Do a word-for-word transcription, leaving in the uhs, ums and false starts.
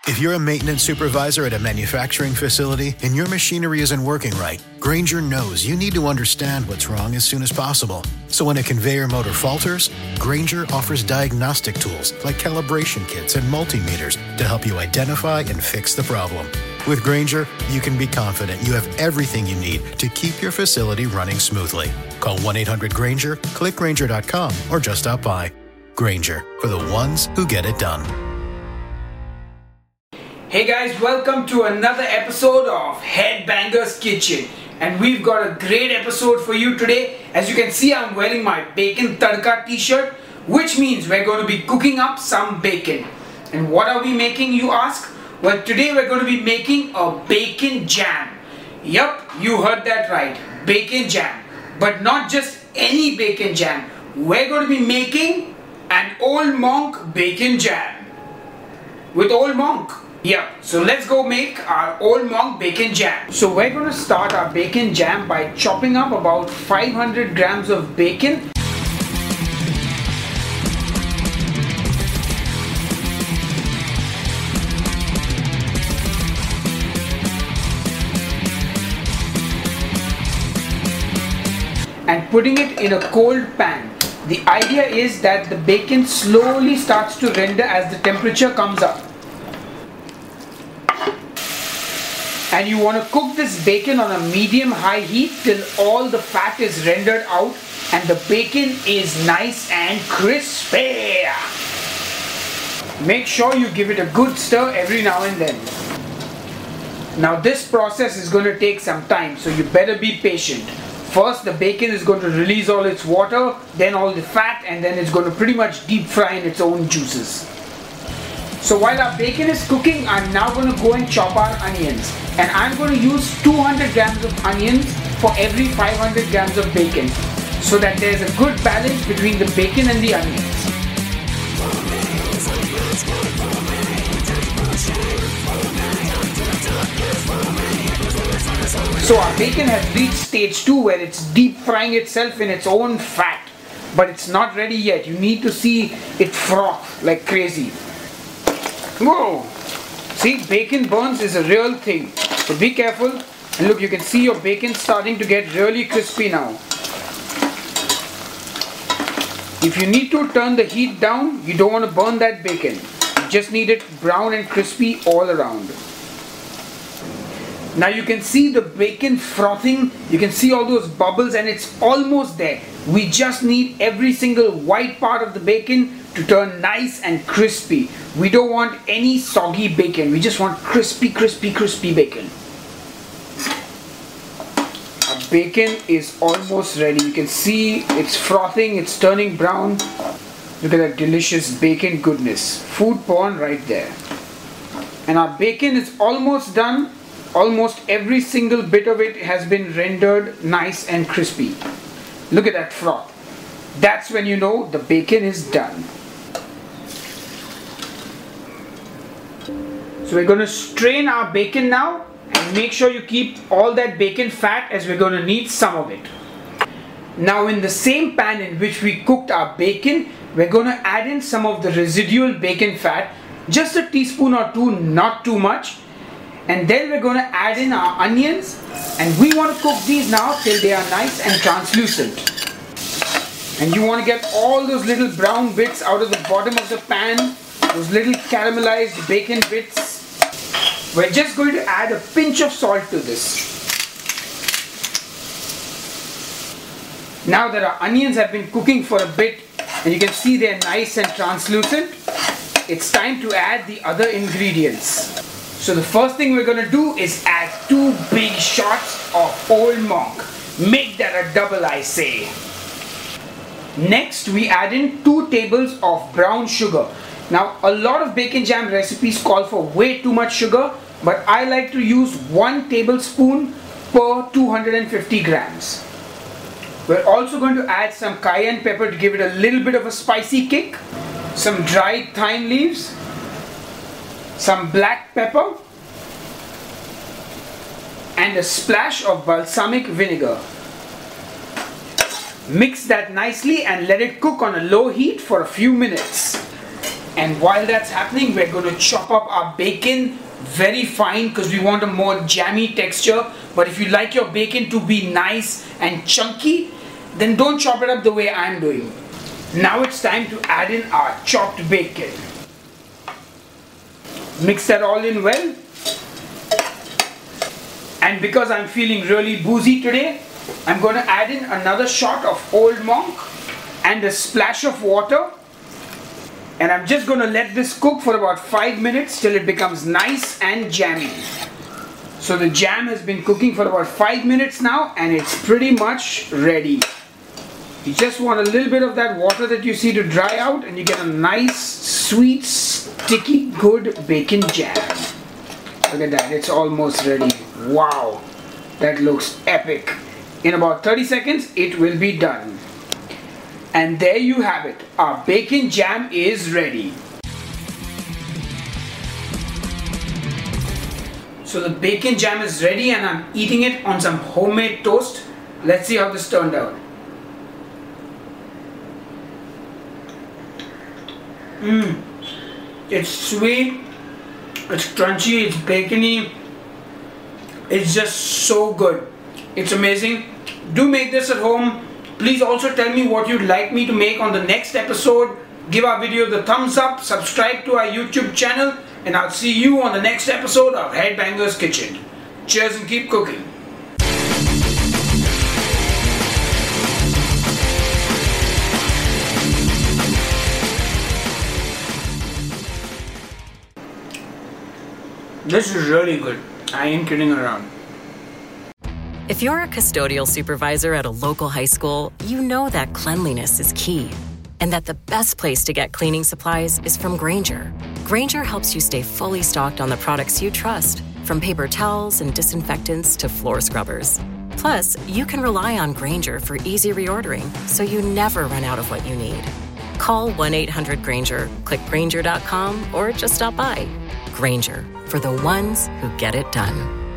If you're a maintenance supervisor at a manufacturing facility and your machinery isn't working right, Grainger knows you need to understand what's wrong as soon as possible. So when a conveyor motor falters, Grainger offers diagnostic tools like calibration kits and multimeters to help you identify and fix the problem. With Grainger, you can be confident you have everything you need to keep your facility running smoothly. Call one eight hundred Grainger, click Grainger dot com, or just stop by. Grainger, for the ones who get it done. Hey guys, welcome to another episode of Headbangers Kitchen, and we've got a great episode for you today. As you can see, I'm wearing my Bacon Tadka t-shirt, which means we're going to be cooking up some bacon. And what are we making, you ask? Well, today we're going to be making a bacon jam. Yup, you heard that right, bacon jam. But not just any bacon jam. We're going to be making an Old Monk bacon jam with Old Monk. Yeah, so let's go make our Old Monk bacon jam. So we're going to start our bacon jam by chopping up about five hundred grams of bacon. And putting it in a cold pan. The idea is that the bacon slowly starts to render as the temperature comes up. And you want to cook this bacon on a medium-high heat till all the fat is rendered out and the bacon is nice and crispy. Make sure you give it a good stir every now and then. Now this process is going to take some time, so you better be patient. First, the bacon is going to release all its water, then all the fat, and then it's going to pretty much deep fry in its own juices. So while our bacon is cooking, I'm now going to go and chop our onions. And I'm going to use two hundred grams of onions for every five hundred grams of bacon, so that there's a good balance between the bacon and the onions. So our bacon has reached stage two, where it's deep frying itself in its own fat. But it's not ready yet. You need to see it froth like crazy. Whoa! See, bacon burns is a real thing. So be careful. And look, you can see your bacon starting to get really crispy now. If you need to turn the heat down, you don't want to burn that bacon. You just need it brown and crispy all around. Now you can see the bacon frothing. You can see all those bubbles, and it's almost there. We just need every single white part of the bacon to turn nice and crispy. We don't want any soggy bacon. We just want crispy, crispy, crispy bacon. Our bacon is almost ready. You can see it's frothing, it's turning brown. Look at that delicious bacon goodness. Food porn right there. And our bacon is almost done. Almost every single bit of it has been rendered nice and crispy. Look at that froth. That's when you know the bacon is done. So we're going to strain our bacon now, and make sure you keep all that bacon fat, as we're going to need some of it. Now in the same pan in which we cooked our bacon, we're going to add in some of the residual bacon fat, just a teaspoon or two, not too much. And then we're going to add in our onions, and we want to cook these now till they are nice and translucent. And you want to get all those little brown bits out of the bottom of the pan, those little caramelized bacon bits. We're just going to add a pinch of salt to this. Now that our onions have been cooking for a bit, and you can see they're nice and translucent, it's time to add the other ingredients. So the first thing we're going to do is add two big shots of Old Monk. Make that a double, I say. Next, we add in two tables of brown sugar. Now, a lot of bacon jam recipes call for way too much sugar, but I like to use one tablespoon per two hundred fifty grams. We're also going to add some cayenne pepper to give it a little bit of a spicy kick, some dried thyme leaves, some black pepper, and a splash of balsamic vinegar. Mix that nicely and let it cook on a low heat for a few minutes. And while that's happening, we're going to chop up our bacon very fine because we want a more jammy texture. But if you like your bacon to be nice and chunky, then don't chop it up the way I'm doing. Now it's time to add in our chopped bacon. Mix that all in well. And because I'm feeling really boozy today, I'm going to add in another shot of Old Monk and a splash of water. And I'm just going to let this cook for about five minutes till it becomes nice and jammy. So the jam has been cooking for about five minutes now and it's pretty much ready. You just want a little bit of that water that you see to dry out and you get a nice, sweet, sticky, good bacon jam. Look at that, it's almost ready. Wow, that looks epic. In about thirty seconds, it will be done. And there you have it. Our bacon jam is ready. So the bacon jam is ready and I'm eating it on some homemade toast. Let's see how this turned out. Mmm. It's sweet, it's crunchy, it's bacony. It's just so good. It's amazing. Do make this at home. Please also tell me what you'd like me to make on the next episode. Give our video the thumbs up, subscribe to our YouTube channel, and I'll see you on the next episode of Headbangers Kitchen. Cheers and keep cooking. This is really good. I ain't kidding around. If you're a custodial supervisor at a local high school, you know that cleanliness is key and that the best place to get cleaning supplies is from Grainger. Grainger helps you stay fully stocked on the products you trust, from paper towels and disinfectants to floor scrubbers. Plus, you can rely on Grainger for easy reordering so you never run out of what you need. Call one eight hundred Grainger, click Grainger dot com, or just stop by. Grainger, for the ones who get it done.